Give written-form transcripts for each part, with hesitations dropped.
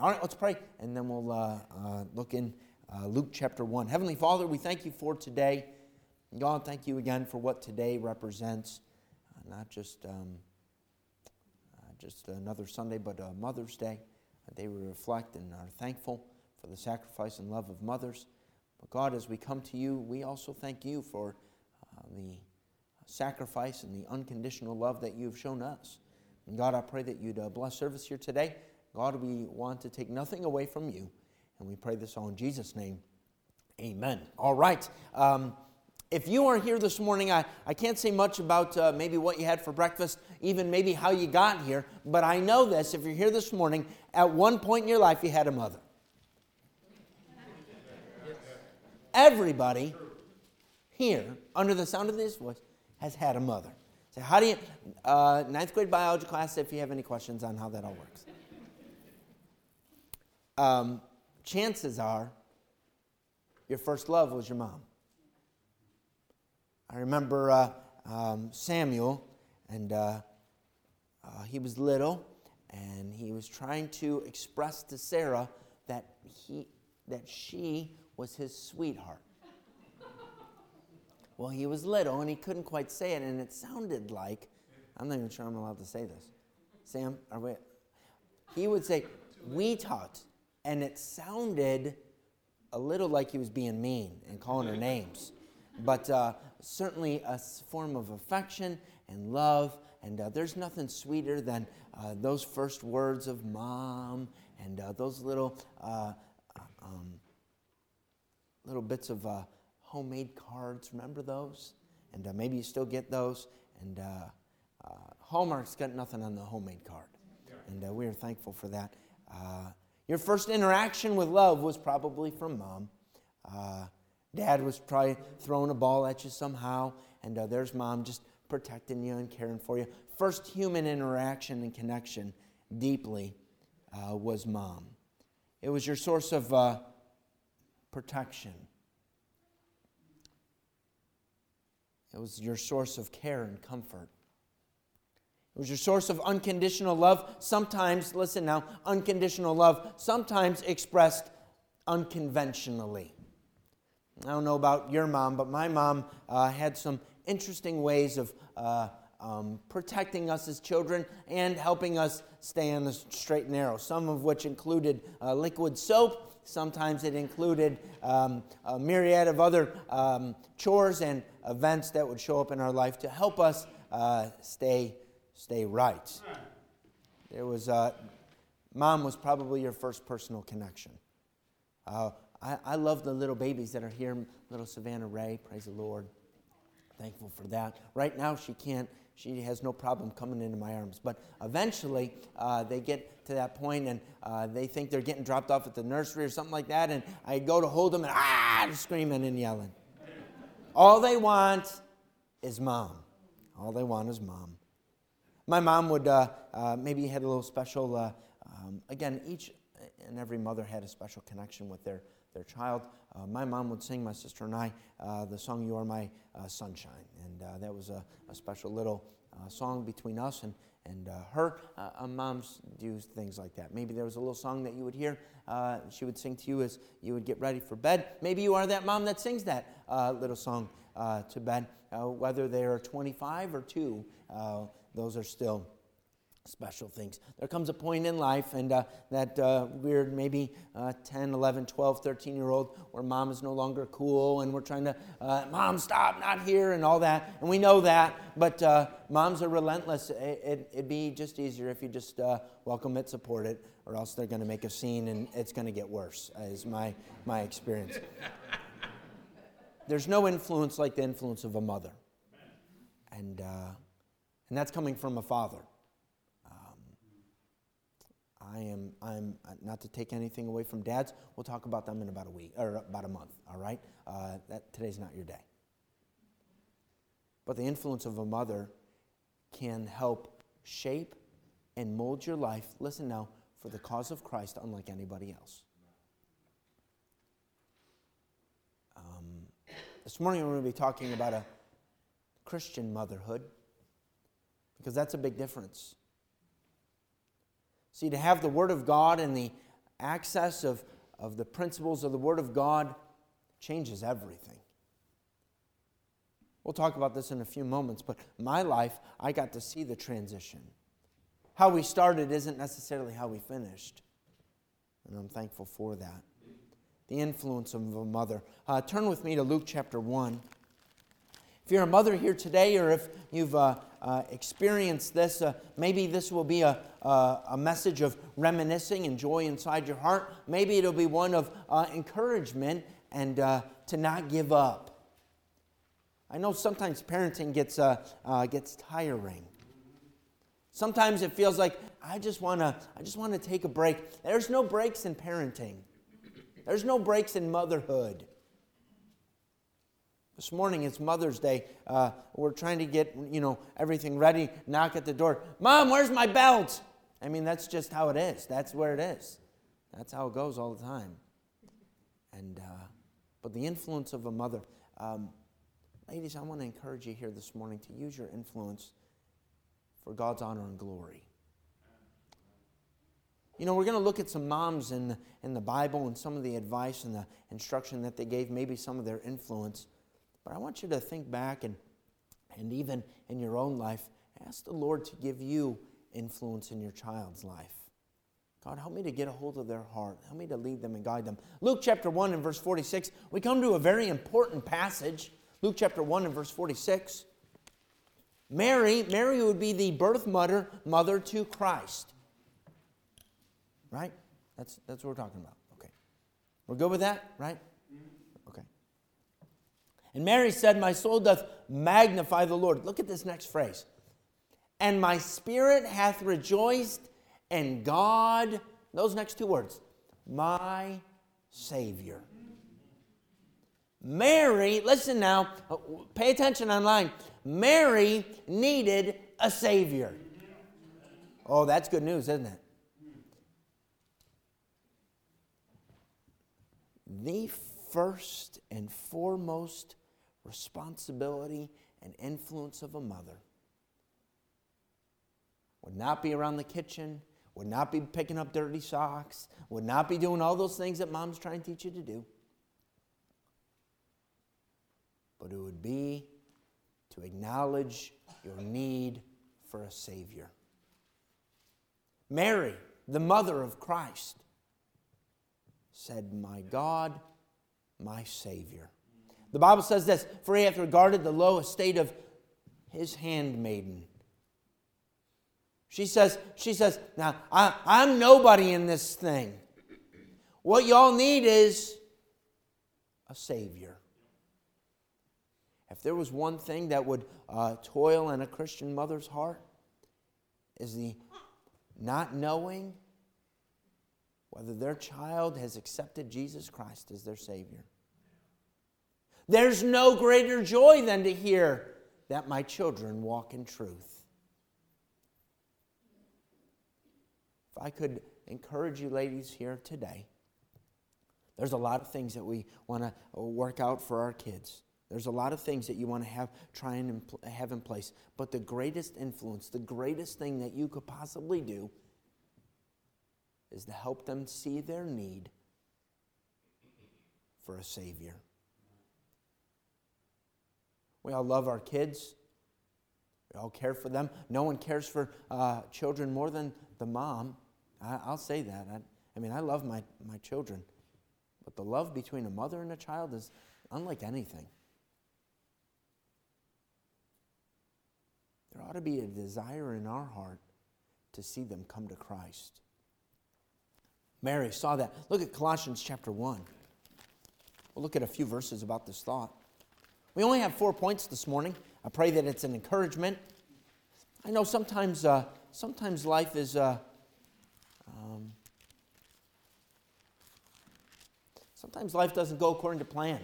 All right, let's pray, and then we'll look in Luke chapter 1. Heavenly Father, we thank you for today. God, thank you again for what today represents, not just another Sunday, but Mother's Day, a day we reflect and are thankful for the sacrifice and love of mothers. But God, as we come to you, we also thank you for the sacrifice and the unconditional love that you've shown us. And God, I pray that you'd bless service here today. God, we want to take nothing away from you, and we pray this all in Jesus' name. Amen. All right. If you are here this morning, I can't say much about maybe what you had for breakfast, even maybe how you got here, but I know this, if you're here this morning, at one point in your life you had a mother. Everybody here, under the sound of this voice, has had a mother. So how do you, ninth grade biology class, if you have any questions on how that all works. Chances are your first love was your mom. I remember Samuel, and he was little, and he was trying to express to Sarah that she was his sweetheart. Well, he was little, and he couldn't quite say it, and it sounded like, I'm not even sure I'm allowed to say this. Sam, he would say, "Sweetheart," and it sounded a little like he was being mean and calling her names. But certainly a form of affection and love, and there's nothing sweeter than those first words of mom and those little bits of homemade cards. Remember those? And maybe you still get those. And Hallmark's got nothing on the homemade card, and we are thankful for that. Your first interaction with love was probably from mom. Dad was probably throwing a ball at you somehow, and there's mom just protecting you and caring for you. First human interaction and connection deeply was mom. It was your source of protection. It was your source of care and comfort. It was your source of unconditional love. Sometimes, listen now, unconditional love, sometimes expressed unconventionally. I don't know about your mom, but my mom had some interesting ways of protecting us as children and helping us stay on the straight and narrow, some of which included liquid soap. Sometimes it included a myriad of other chores and events that would show up in our life to help us stay right. There was mom was probably your first personal connection. I love the little babies that are here, little Savannah Ray, praise the Lord. Thankful for that. Right now she has no problem coming into my arms. But eventually they get to that point and they think they're getting dropped off at the nursery or something like that, and I go to hold them and screaming and yelling. All they want is mom. All they want is mom. My mom would maybe had a little special, again, each and every mother had a special connection with their child. My mom would sing, my sister and I, the song "You Are My Sunshine," and that was a special little song between us and her. Moms do things like that. Maybe there was a little song that you would hear she would sing to you as you would get ready for bed. Maybe you are that mom that sings that little song to bed. Whether they are 25 or 2, those are still special things. There comes a point in life, and that weird maybe 10, 11, 12, 13-year-old where mom is no longer cool, and we're trying to, mom, stop, not here, and all that. And we know that, but moms are relentless. It'd be just easier if you just welcome it, support it, or else they're going to make a scene, and it's going to get worse, is my experience. There's no influence like the influence of a mother. And that's coming from a father. I'm not to take anything away from dads. We'll talk about them in about a week or about a month. All right, today's not your day. But the influence of a mother can help shape and mold your life. Listen now, for the cause of Christ, unlike anybody else. This morning we're going to be talking about a Christian motherhood, because that's a big difference. See, to have the Word of God and the access of the principles of the Word of God changes everything. We'll talk about this in a few moments, but my life, I got to see the transition. How we started isn't necessarily how we finished, and I'm thankful for that. The influence of a mother. Turn with me to Luke chapter 1. If you're a mother here today, or if you've experienced this, maybe this will be a message of reminiscing and joy inside your heart. Maybe it'll be one of encouragement and to not give up. I know sometimes parenting gets tiring. Sometimes it feels like I just want to take a break. There's no breaks in parenting. There's no breaks in motherhood. This morning it's Mother's Day. We're trying to get everything ready. Knock at the door. Mom, where's my belt? I mean, that's just how it is. That's where it is. That's how it goes all the time. But the influence of a mother. Ladies, I want to encourage you here this morning to use your influence for God's honor and glory. We're going to look at some moms in the Bible and some of the advice and the instruction that they gave, maybe some of their influence. But I want you to think back and even in your own life, ask the Lord to give you influence in your child's life. God, help me to get a hold of their heart. Help me to lead them and guide them. Luke chapter 1 and verse 46, we come to a very important passage. Luke chapter 1 and verse 46. Mary would be the birth mother to Christ. Right? That's what we're talking about. Okay. We're good with that, right? Okay. And Mary said, my soul doth magnify the Lord. Look at this next phrase. And my spirit hath rejoiced in God, those next two words, my Savior. Mary, listen now, pay attention online. Mary needed a Savior. Oh, that's good news, isn't it? The first and foremost responsibility and influence of a mother would not be around the kitchen, would not be picking up dirty socks, would not be doing all those things that mom's trying to teach you to do. But it would be to acknowledge your need for a Savior. Mary, the mother of Christ, said, my God, my Savior. The Bible says this, for he hath regarded the low estate of his handmaiden. She says, now, I'm nobody in this thing. What y'all need is a Savior. If there was one thing that would toil in a Christian mother's heart, is the not knowing whether their child has accepted Jesus Christ as their Savior. There's no greater joy than to hear that my children walk in truth. If I could encourage you ladies here today, there's a lot of things that we want to work out for our kids. There's a lot of things that you want to try and have in place. But the greatest influence, the greatest thing that you could possibly do is to help them see their need for a Savior. We all love our kids. We all care for them. No one cares for children more than the mom. I'll say that. I love my children. But the love between a mother and a child is unlike anything. There ought to be a desire in our heart to see them come to Christ. Mary saw that. Look at Colossians chapter 1. We'll look at a few verses about this thought. We only have 4 points this morning. I pray that it's an encouragement. I know sometimes life is sometimes life doesn't go according to plan.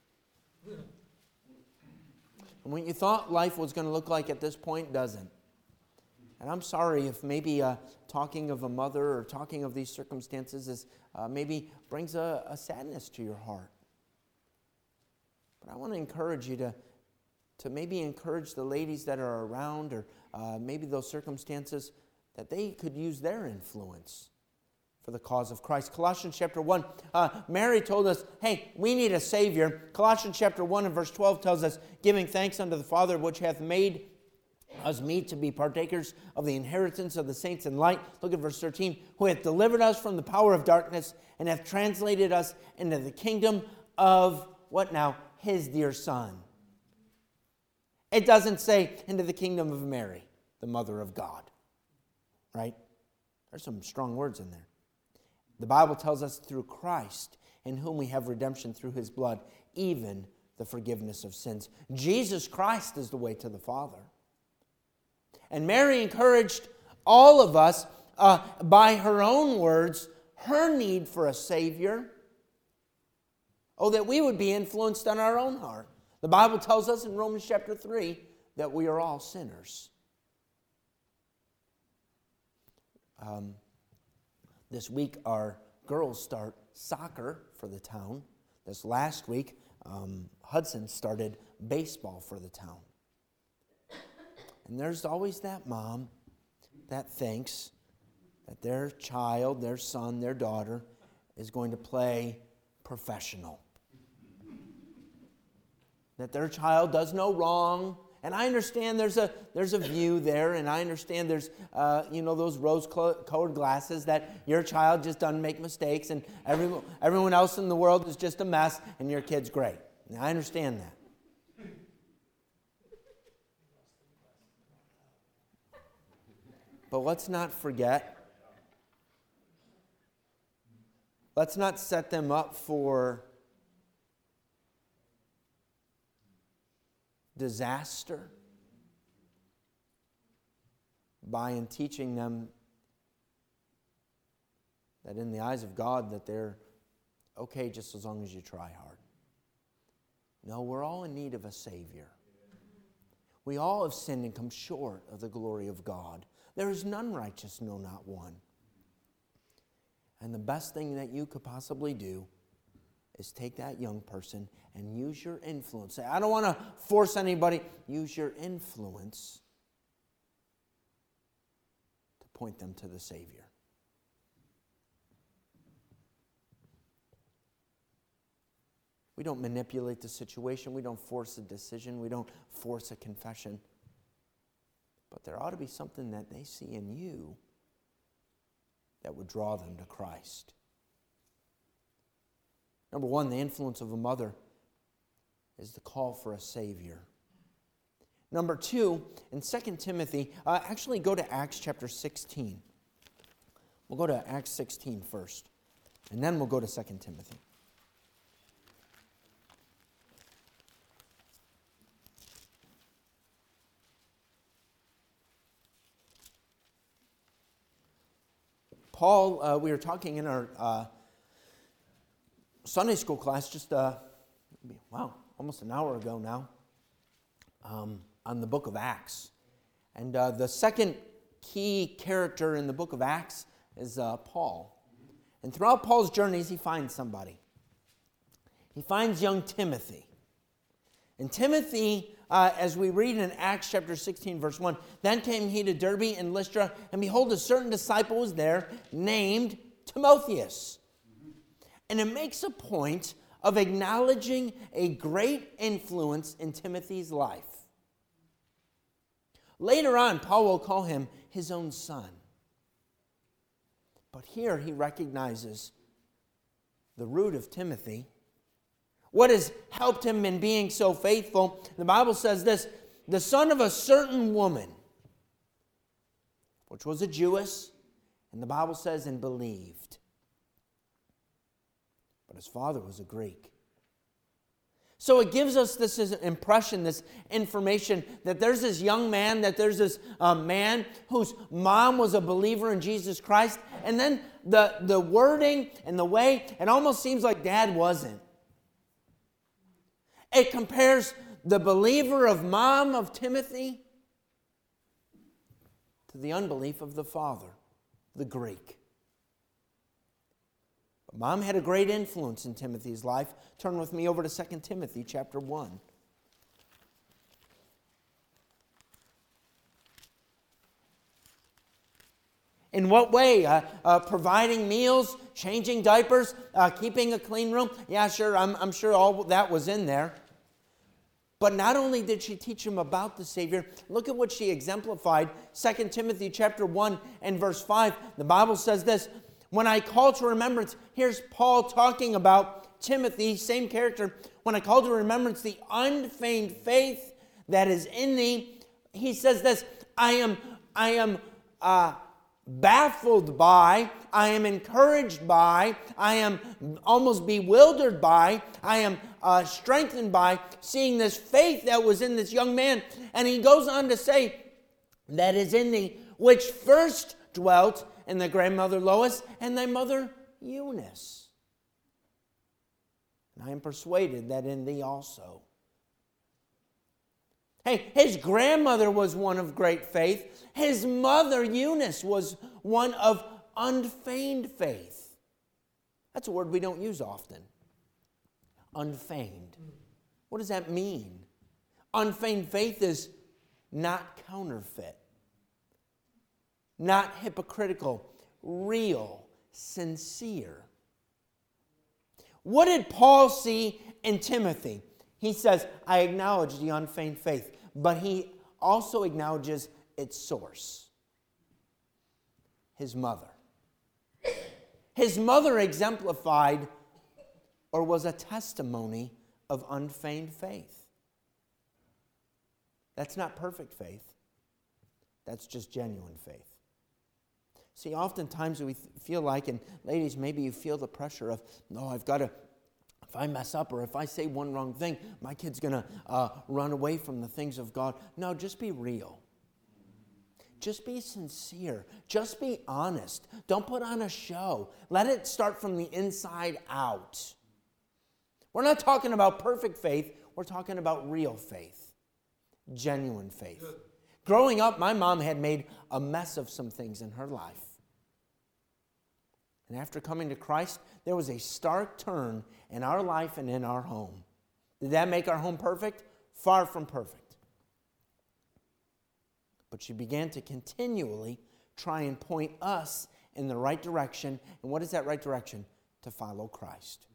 And what you thought life was going to look like at this point doesn't. And I'm sorry if maybe talking of a mother or talking of these circumstances is maybe brings a sadness to your heart. But I want to encourage you to maybe encourage the ladies that are around or maybe those circumstances that they could use their influence for the cause of Christ. Colossians chapter 1, Mary told us, hey, we need a Savior. Colossians chapter 1 and verse 12 tells us, giving thanks unto the Father, which hath made us meet to be partakers of the inheritance of the saints in light. Look at verse 13. Who hath delivered us from the power of darkness and hath translated us into the kingdom of, what now? His dear Son. It doesn't say into the kingdom of Mary, the mother of God. Right? There's some strong words in there. The Bible tells us through Christ, in whom we have redemption through his blood, even the forgiveness of sins. Jesus Christ is the way to the Father. And Mary encouraged all of us by her own words, her need for a Savior. Oh, that we would be influenced on our own heart. The Bible tells us in Romans chapter 3 that we are all sinners. This week our girls start soccer for the town. This last week Hudson started baseball for the town. And there's always that mom that thinks that their child, their son, their daughter is going to play professional. That their child does no wrong. And I understand there's a view there, and I understand there's those rose-colored glasses that your child just doesn't make mistakes, and everyone else in the world is just a mess, and your kid's great. And I understand that. But let's not forget, let's not set them up for disaster by teaching them that in the eyes of God that they're okay just as long as you try hard. No, we're all in need of a Savior. We all have sinned and come short of the glory of God. There is none righteous, no, not one. And the best thing that you could possibly do is take that young person and use your influence. I don't want to force anybody. Use your influence to point them to the Savior. We don't manipulate the situation. We don't force a decision. We don't force a confession. But there ought to be something that they see in you that would draw them to Christ. Number one, the influence of a mother is the call for a Savior. Number two, in 2 Timothy, actually go to Acts chapter 16. We'll go to Acts 16 first, and then we'll go to 2 Timothy. Paul, we were talking in our Sunday school class just, almost an hour ago now, on the book of Acts. And the second key character in the book of Acts is Paul. And throughout Paul's journeys, he finds somebody. He finds young Timothy. And Timothy, as we read in Acts chapter 16, verse 1, then came he to Derbe and Lystra, and behold, a certain disciple was there named Timotheus. And it makes a point of acknowledging a great influence in Timothy's life. Later on, Paul will call him his own son. But here he recognizes the root of Timothy. What has helped him in being so faithful? The Bible says this, the son of a certain woman, which was a Jewess, and the Bible says, and believed. But his father was a Greek. So it gives us this impression, this information, that there's this young man, that there's this man whose mom was a believer in Jesus Christ. And then the wording and the way, it almost seems like dad wasn't. It compares the believer of mom of Timothy to the unbelief of the father, the Greek. But mom had a great influence in Timothy's life. Turn with me over to 2 Timothy chapter 1. In what way? Providing meals, changing diapers, keeping a clean room. Yeah, sure, I'm sure all that was in there. But not only did she teach him about the Savior, look at what she exemplified. 2 Timothy chapter 1 and verse 5. The Bible says this, when I call to remembrance, here's Paul talking about Timothy, same character. When I call to remembrance the unfeigned faith that is in thee, he says this, I am baffled by, I am encouraged by, I am almost bewildered by, I am strengthened by seeing this faith that was in this young man. And he goes on to say, that is in thee, which first dwelt in thy grandmother Lois and thy mother Eunice. And I am persuaded that in thee also. Hey, his grandmother was one of great faith. His mother, Eunice, was one of unfeigned faith. That's a word we don't use often. Unfeigned. What does that mean? Unfeigned faith is not counterfeit, not hypocritical, real, sincere. What did Paul see in Timothy? He says, I acknowledge the unfeigned faith, but he also acknowledges its source. His mother. His mother exemplified or was a testimony of unfeigned faith. That's not perfect faith. That's just genuine faith. See, oftentimes we feel like, and ladies, maybe you feel the pressure of, no, I've got to, if I mess up or if I say one wrong thing, my kid's going to run away from the things of God. No, just be real. Just be sincere. Just be honest. Don't put on a show. Let it start from the inside out. We're not talking about perfect faith. We're talking about real faith. Genuine faith. Good. Growing up, my mom had made a mess of some things in her life. And after coming to Christ, there was a stark turn in our life and in our home. Did that make our home perfect? Far from perfect. But she began to continually try and point us in the right direction. And what is that right direction? To follow Christ.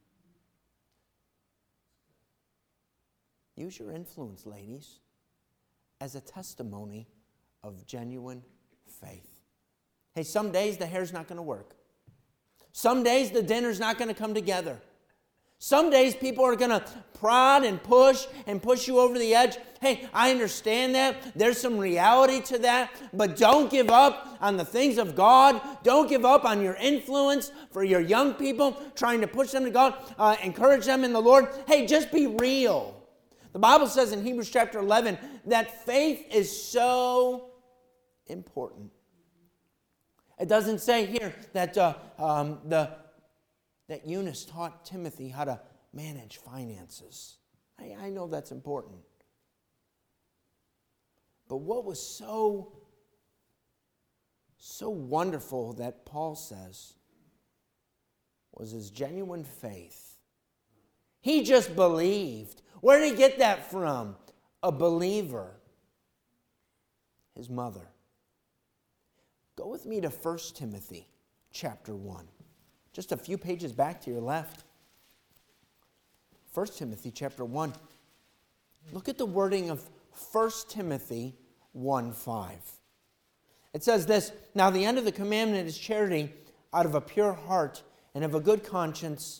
Use your influence, ladies, as a testimony of genuine faith. Hey, some days the hair's not going to work. Some days the dinner's not going to come together. Some days people are going to prod and push you over the edge. Hey, I understand that. There's some reality to that. But don't give up on the things of God. Don't give up on your influence for your young people, trying to push them to God, encourage them in the Lord. Hey, just be real. The Bible says in Hebrews chapter 11 that faith is so important. It doesn't say here that that Eunice taught Timothy how to manage finances. I know that's important. But what was so wonderful that Paul says was his genuine faith. He just believed. Where did he get that from? A believer. His mother. Go with me to 1 Timothy chapter 1. Just a few pages back to your left. 1 Timothy chapter 1. Look at the wording of 1 Timothy 1:5. It says this, now the end of the commandment is charity out of a pure heart and of a good conscience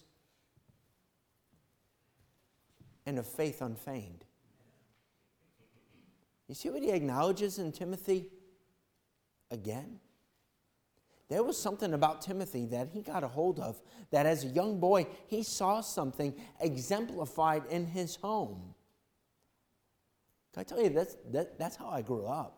and of faith unfeigned. You see what he acknowledges in Timothy again? There was something about Timothy that he got a hold of, that as a young boy, he saw something exemplified in his home. Can I tell you, that's how I grew up.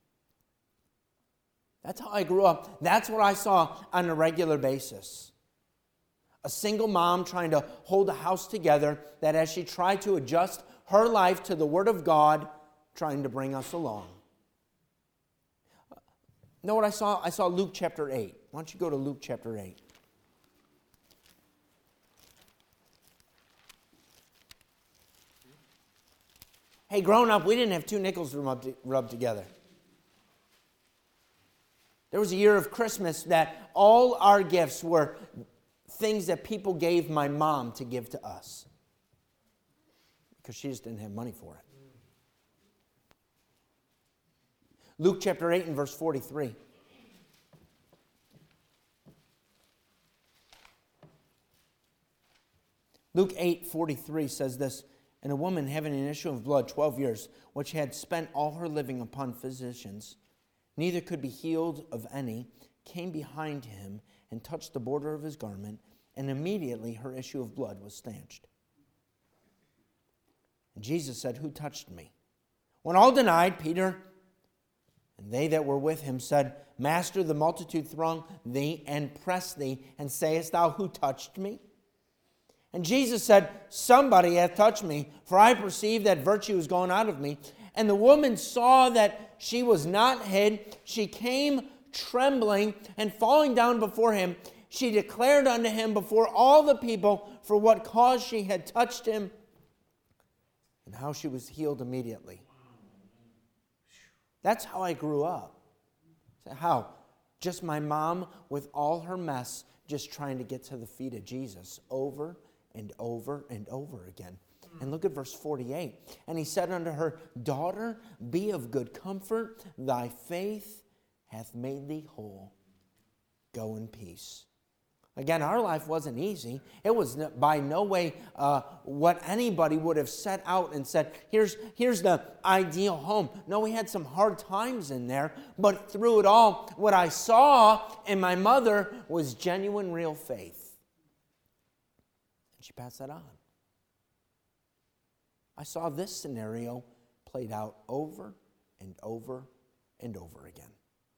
That's how I grew up. That's what I saw on a regular basis. A single mom trying to hold a house together, that as she tried to adjust her life to the Word of God, trying to bring us along. You know what I saw? I saw Luke chapter 8. Why don't you go to Luke chapter 8? Hey, growing up, we didn't have two nickels to rub together. There was a year of Christmas that all our gifts were things that people gave my mom to give to us because she just didn't have money for it. Luke chapter 8 and verse 43. Luke 8:43 says this, "And a woman having an issue of blood 12 years, which had spent all her living upon physicians, neither could be healed of any, came behind him and touched the border of his garment, and immediately her issue of blood was stanched. And Jesus said, 'Who touched me?' When all denied, Peter and they that were with him said, 'Master, the multitude throng thee and press thee, and sayest thou, Who touched me?' And Jesus said, 'Somebody hath touched me, for I perceive that virtue is gone out of me.' And the woman saw that she was not hid. She came trembling and falling down before him. She declared unto him before all the people for what cause she had touched him, and how she was healed immediately." That's how I grew up. How? Just my mom with all her mess, just trying to get to the feet of Jesus over and over and over again. And look at verse 48. "And he said unto her, Daughter, be of good comfort. Thy faith hath made thee whole. Go in peace." Again, our life wasn't easy. It was by no way what anybody would have set out and said, here's the ideal home. No, we had some hard times in there, but through it all, what I saw in my mother was genuine, real faith. And she passed that on. I saw this scenario played out over and over and over again.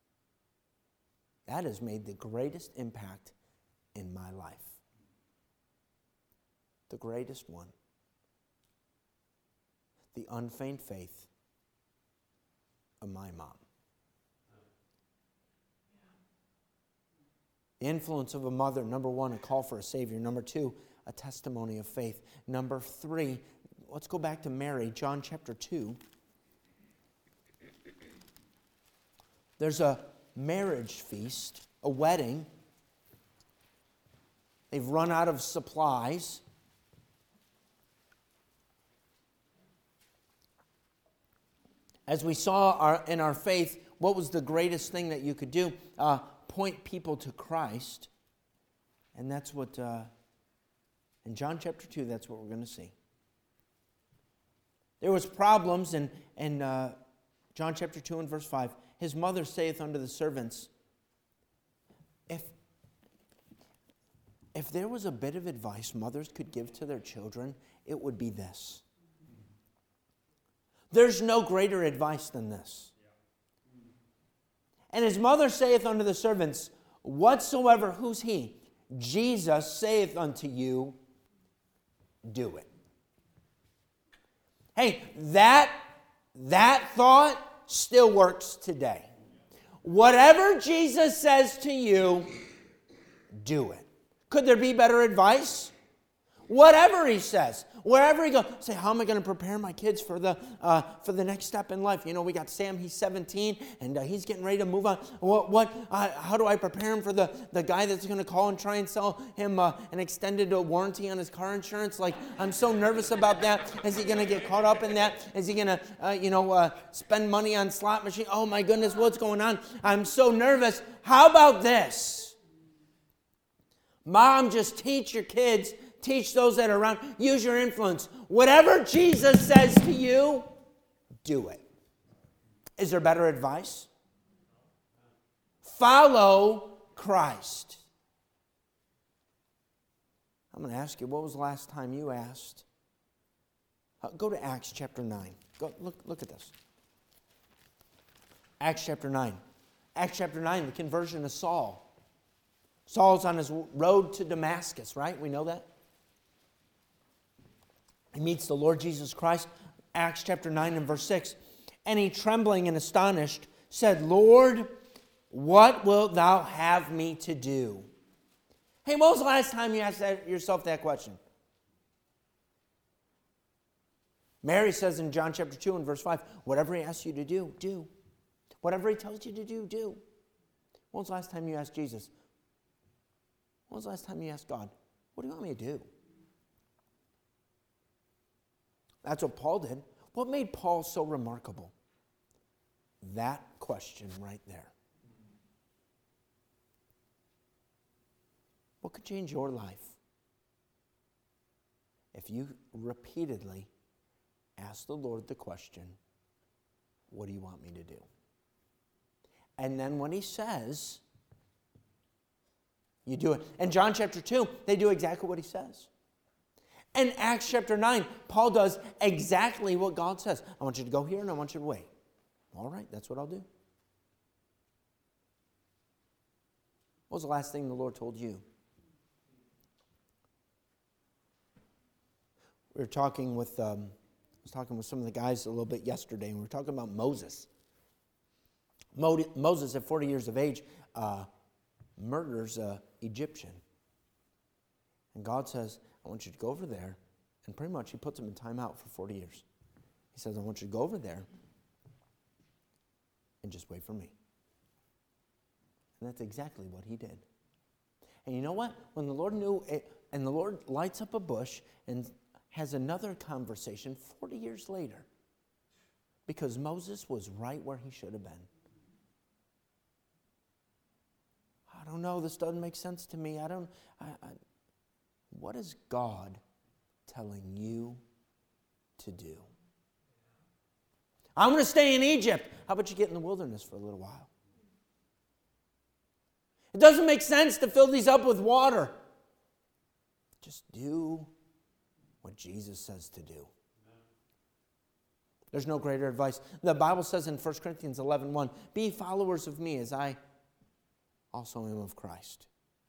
That has made the greatest impact in my life. The greatest one. The unfeigned faith of my mom. The influence of a mother, number one, a call for a Savior. Number two, a testimony of faith. Number three, let's go back to Mary, John chapter 2. There's a marriage feast, a wedding. They've run out of supplies. As we saw in our faith, what was the greatest thing that you could do? Point people to Christ. And that's what, in John chapter 2, that's what we're going to see. There was problems in John chapter 2 and verse 5. His mother saith unto the servants, If there was a bit of advice mothers could give to their children, it would be this. There's no greater advice than this. And his mother saith unto the servants, Whatsoever, who's he? Jesus saith unto you, do it. Hey, that thought still works today. Whatever Jesus says to you, do it. Could there be better advice? Whatever he says, wherever he goes, say, how am I going to prepare my kids for the next step in life? You know, we got Sam, he's 17, and he's getting ready to move on. How do I prepare him for the guy that's going to call and try and sell him an extended warranty on his car insurance? Like, I'm so nervous about that. Is he going to get caught up in that? Is he going to, spend money on slot machine? Oh my goodness, what's going on? I'm so nervous. How about this? Mom, just teach your kids. Teach those that are around. Use your influence. Whatever Jesus says to you, do it. Is there better advice? Follow Christ. I'm going to ask you, what was the last time you asked? Go to Acts chapter 9. Go look at this. Acts chapter 9. Acts chapter 9, the conversion of Saul. Saul's on his road to Damascus, right? We know that. He meets the Lord Jesus Christ. Acts chapter 9 and verse 6. And he, trembling and astonished, said, Lord, what wilt thou have me to do? Hey, when was the last time you asked yourself that question? Mary says in John chapter 2 and verse 5, whatever he asks you to do, do. Whatever he tells you to do, do. When was the last time you asked Jesus? When was the last time you asked God, what do you want me to do? That's what Paul did. What made Paul so remarkable? That question right there. What could change your life if you repeatedly ask the Lord the question, what do you want me to do? And then when he says, you do it. In John chapter 2, they do exactly what he says. In Acts chapter 9, Paul does exactly what God says. I want you to go here and I want you to wait. All right, that's what I'll do. What was the last thing the Lord told you? We were talking with, I was talking with some of the guys a little bit yesterday, and we were talking about Moses. Moses, at 40 years of age, murders an Egyptian. And God says, I want you to go over there, and pretty much he puts him in timeout for 40 years. He says, I want you to go over there and just wait for me. And that's exactly what he did. And you know what? When the Lord knew it, and the Lord lights up a bush and has another conversation 40 years later, because Moses was right where he should have been. I don't know, this doesn't make sense to me. What is God telling you to do? I'm going to stay in Egypt. How about you get in the wilderness for a little while? It doesn't make sense to fill these up with water. Just do what Jesus says to do. There's no greater advice. The Bible says in 1 Corinthians 11:1, be followers of me as I also am of Christ.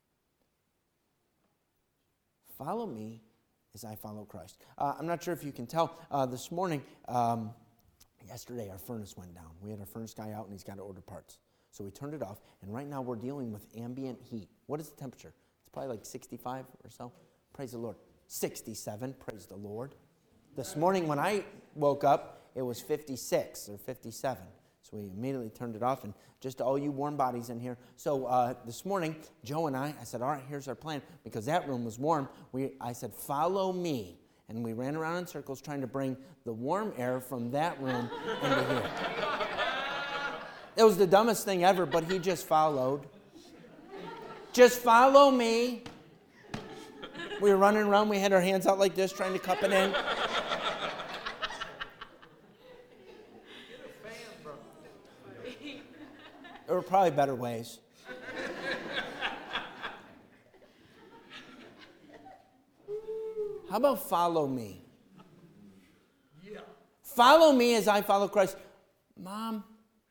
Follow me as I follow Christ. I'm not sure if you can tell. This morning, yesterday, our furnace went down. We had our furnace guy out, and he's got to order parts. So we turned it off, and right now we're dealing with ambient heat. What is the temperature? It's probably like 65 or so. Praise the Lord. 67, praise the Lord. This morning when I woke up, it was 56 or 57. So we immediately turned it off, and just all you warm bodies in here. So this morning, Joe and I said, all right, here's our plan. Because that room was warm, I said, follow me. And we ran around in circles trying to bring the warm air from that room into here. It was the dumbest thing ever, but he just followed. Just follow me. We were running around. We had our hands out like this, trying to cup it in. There were probably better ways. How about follow me? Yeah. Follow me as I follow Christ. Mom,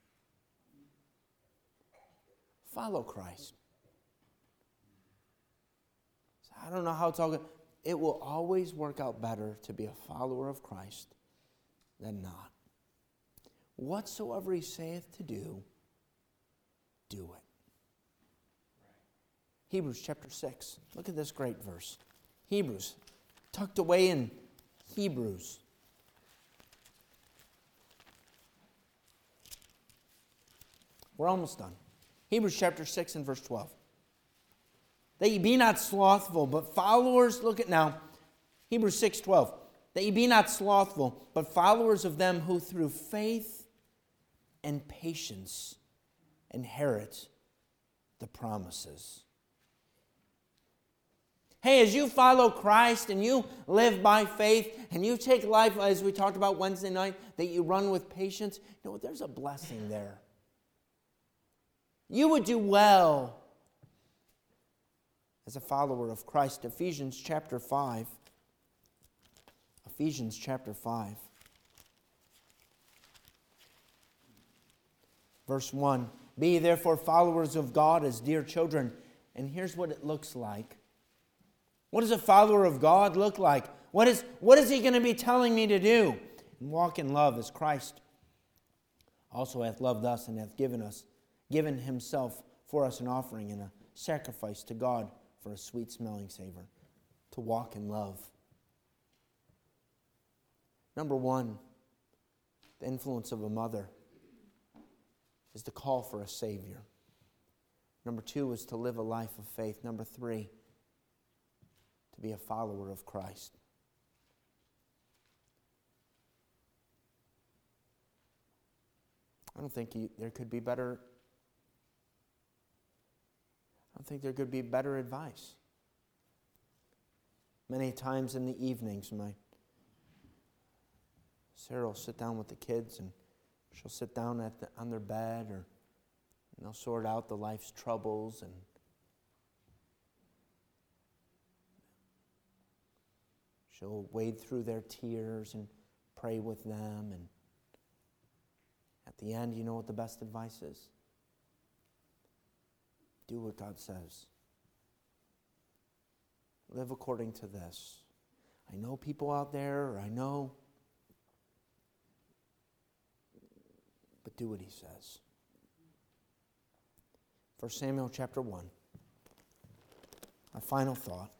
follow Christ. I don't know how it's all going. It will always work out better to be a follower of Christ than not. Whatsoever he saith to do, do it. Hebrews chapter 6. Look at this great verse. Hebrews. Tucked away in Hebrews. We're almost done. Hebrews chapter 6 and verse 12. That ye be not slothful, but followers, look at now, Hebrews 6:12. That ye be not slothful, but followers of them who through faith and patience inherit the promises. Hey, as you follow Christ and you live by faith and you take life, as we talked about Wednesday night, that you run with patience, you know what? There's a blessing there. You would do well as a follower of Christ. Ephesians chapter 5. Ephesians chapter 5. Verse 1. Be ye therefore followers of God as dear children. And here's what it looks like. What does a follower of God look like? What is he going to be telling me to do? And walk in love as Christ also hath loved us and hath given himself for us an offering and a sacrifice to God for a sweet-smelling savor, to walk in love. Number one, the influence of a mother is the call for a Savior. Number 2 was to live a life of faith. Number 3, to be a follower of Christ. I don't think there could be better advice. Many times in the evenings, Sarah will sit down with the kids, and she'll sit down on their bed, and they'll sort out the life's troubles, and she'll wade through their tears and pray with them. And at the end, you know what the best advice is? Do what God says. Live according to this. I know people out there, but do what he says. 1 Samuel chapter 1. Our final thought.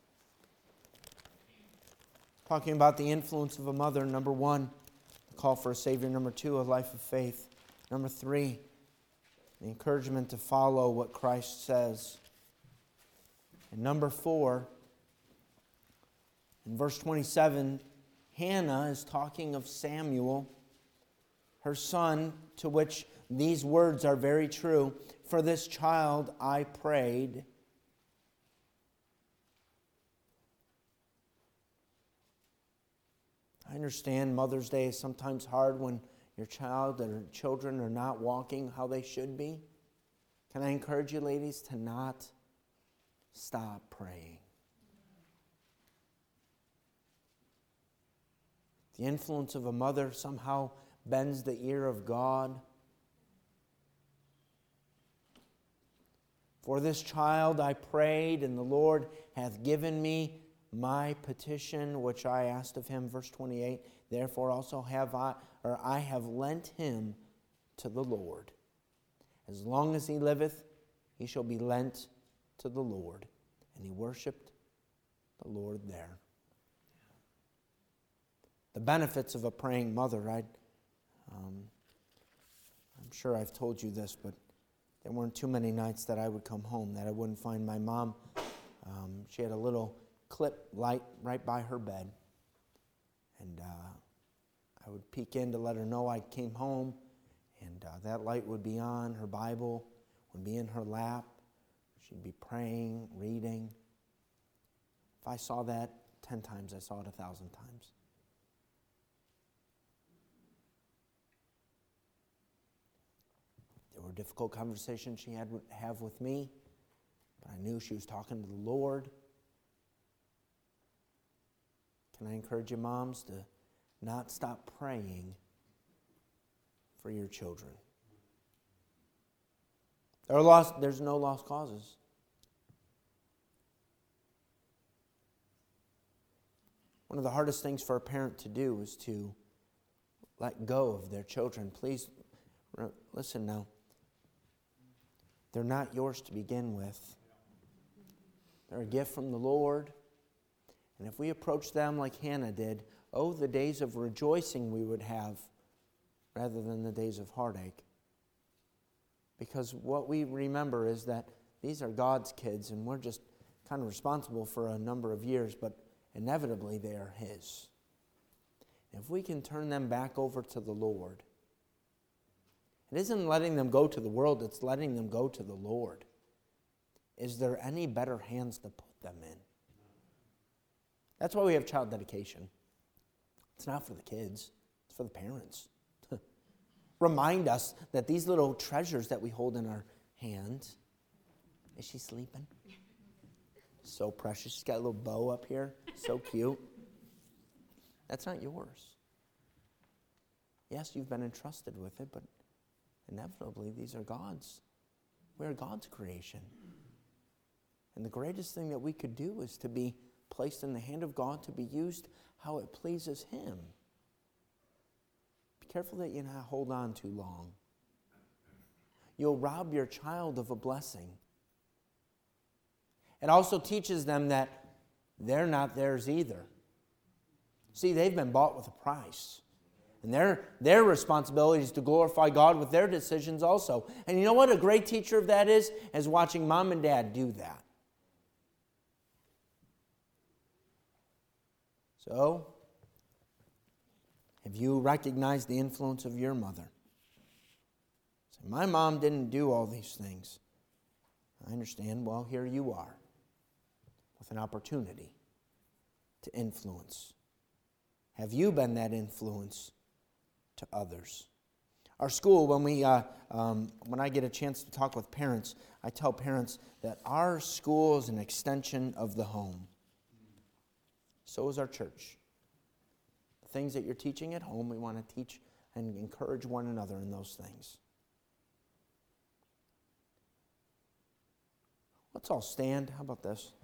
Talking about the influence of a mother. Number 1, the call for a Savior. Number 2, a life of faith. Number 3, the encouragement to follow what Christ says. And number 4, in verse 27, Hannah is talking of Samuel, her son, to which these words are very true. For this child I prayed. I understand Mother's Day is sometimes hard when your child or children are not walking how they should be. Can I encourage you, ladies, to not stop praying? The influence of a mother somehow bends the ear of God. For this child I prayed, and the Lord hath given me my petition, which I asked of him. Verse 28, therefore also I have lent him to the Lord. As long as he liveth, he shall be lent to the Lord. And he worshipped the Lord there. The benefits of a praying mother, I'm sure I've told you this, but there weren't too many nights that I would come home that I wouldn't find my mom. She had a little clip light right by her bed. And I would peek in to let her know I came home. And that light would be on. Her Bible would be in her lap. She'd be praying, reading. If I saw that 10 times, I saw it 1,000 times. There were difficult conversations she had have with me, but I knew she was talking to the Lord. Can I encourage you, moms, to not stop praying for your children? There's no lost causes. One of the hardest things for a parent to do is to let go of their children. Please, listen now. They're not yours to begin with. They're a gift from the Lord. And if we approach them like Hannah did, the days of rejoicing we would have rather than the days of heartache. Because what we remember is that these are God's kids, and we're just kind of responsible for a number of years, but inevitably they are His. And if we can turn them back over to the Lord, it isn't letting them go to the world, it's letting them go to the Lord. Is there any better hands to put them in? That's why we have child dedication. It's not for the kids, it's for the parents. Remind us that these little treasures that we hold in our hands. Is she sleeping? So precious. She's got a little bow up here. So cute. That's not yours. Yes, you've been entrusted with it, but inevitably these are God's. We're God's creation. And the greatest thing that we could do is to be placed in the hand of God to be used how it pleases Him. Be careful that you not hold on too long. You'll rob your child of a blessing. It also teaches them that they're not theirs either. See, they've been bought with a price. And their responsibility is to glorify God with their decisions also. And you know what a great teacher of that is? Is watching mom and dad do that. So, have you recognized the influence of your mother? Say, my mom didn't do all these things. I understand. Well, here you are with an opportunity to influence. Have you been that influence to others? Our school, when I get a chance to talk with parents, I tell parents that our school is an extension of the home. So is our church. The things that you're teaching at home, we want to teach and encourage one another in those things. Let's all stand. How about this?